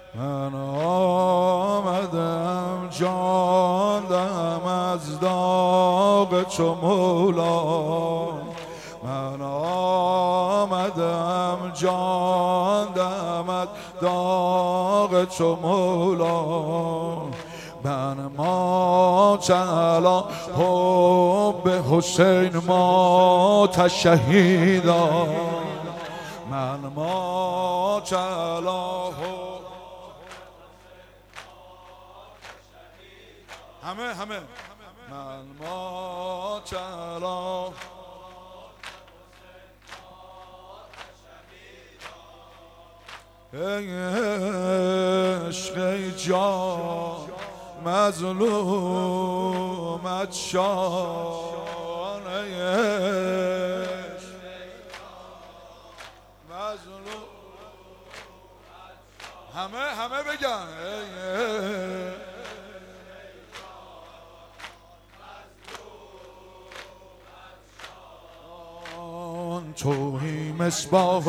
من آمدم جاندم از داغ چو مولا، من آمدم جاندم از داغ چو مولا، من ما چلا حب حسین مات شهیدا، من ما چلا همه من ما چلا عشق جان مظلومت شانه مظلوم همه بگن تویی مصباح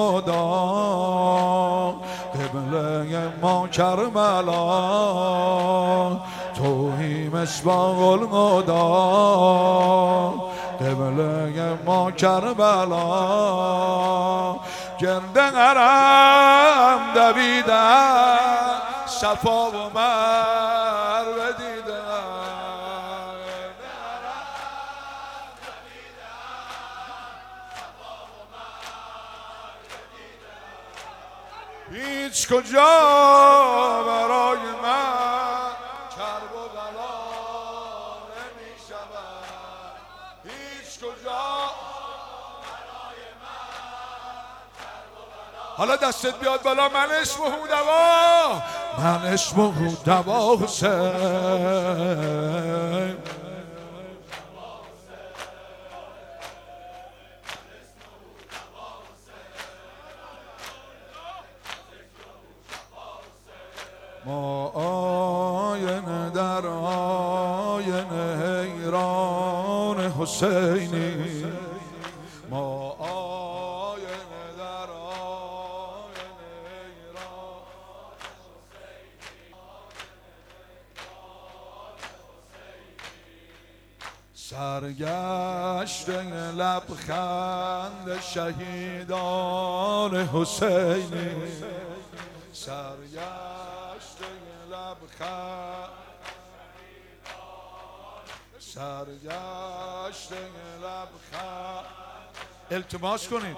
المدام قبله ما کربلا، تویی مصباح المدام قبله ما کربلا، گرد حرم دویدم صفا و مروه دیدم، هیچ کجا برای من کرب و بلا نمی شود، هیچ کجا برای من کرب و بلا. حالا دستت بیاد بالا، من اسم هودوا، من اسم هودوا حسین، ما آینه در آینه حیران حسینی، ما آینه در آینه حیران سرگشته لبخند شهیدان حسینی، سرگشته لبخند سرگشته لبخند. التماس کنید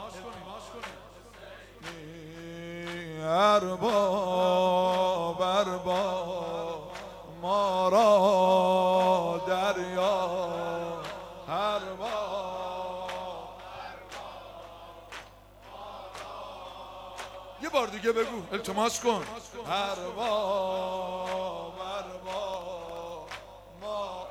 ارباب ارباب ما را دریا، یه بار دیگه بگو، التماس کن ارباب ارباب ما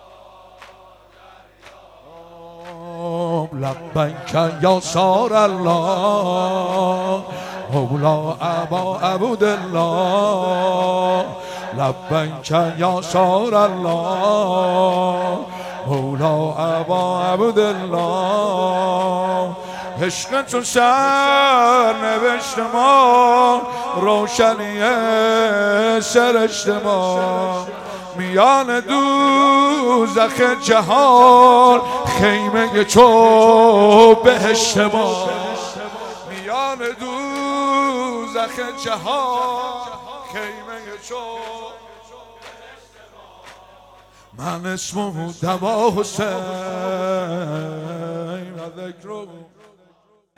لبیک یا سار الله مولا ابا عبدالله، لبیک یا سار الله مولا ابا عبدالله، عشق تو سر نوشت ما روشنی سرشت ما، میان دوزخ جهان خیمه چو بهشت ما، میان دوزخ جهان خیمه چو من اسم هودوا حسین.